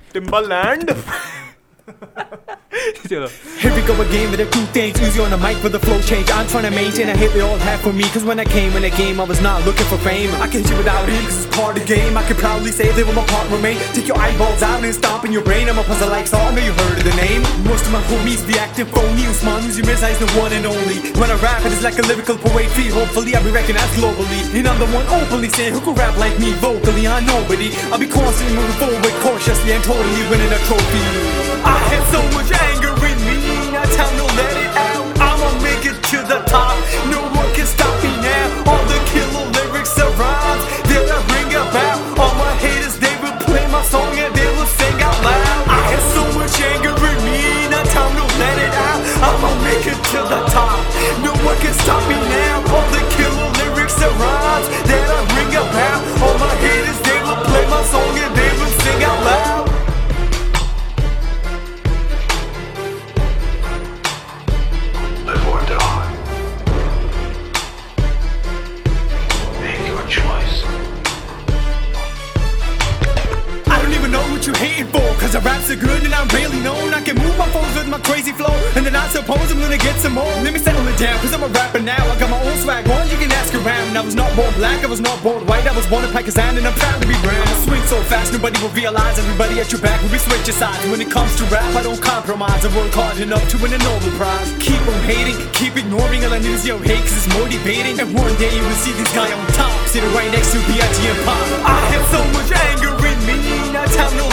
Timbaland. Here we go again with the two things. Easy on the mic with the flow change. I'm trying to maintain a hit they all have for me. Cause when I came in the game I was not looking for fame. I can't shit without him cause it's part of the game. I can proudly say live with my part remain. Take your eyeballs out and stomp in your brain. I'm a puzzle like song, know you heard of the name. Most of my homies be acting phony. Usman Uzi Mirza is the one and only. When I rap it is like a lyrical poetry. Hopefully I'll be recognized globally. And I'm the one openly saying who could rap like me vocally. I'm nobody. I'll be constantly moving forward cautiously and totally winning a trophy. I have so much anger in me, now time to let it out. I'ma make it to the top, no one can stop me now. All the killer lyrics are rhymes that I bring about. All my haters, they will play my song and they will sing out loud. I have so much anger in me, now time to let it out. I'ma make it to the top, no one can stop me now. All the killer lyrics are rhymes that I bring about. All my haters, they will play my song and they will sing out loud. You hating for, cause the raps are good and I'm really known. I can move my phones with my crazy flow, and then I suppose I'm gonna get some more. Let me settle it down, cause I'm a rapper now. I got my own swag on, you can ask around. I was not born black, I was not born white. I was born in Pakistan and I'm proud to be brown. I swing so fast, nobody will realize. Everybody at your back will be switching sides. When it comes to rap, I don't compromise. I work hard enough to win a Nobel Prize. Keep on hating, keep ignoring all the news you hate, cause it's motivating. And one day you will see this guy on top, sitting right next to B.I.G. and Pop. I have so much anger in me, now time no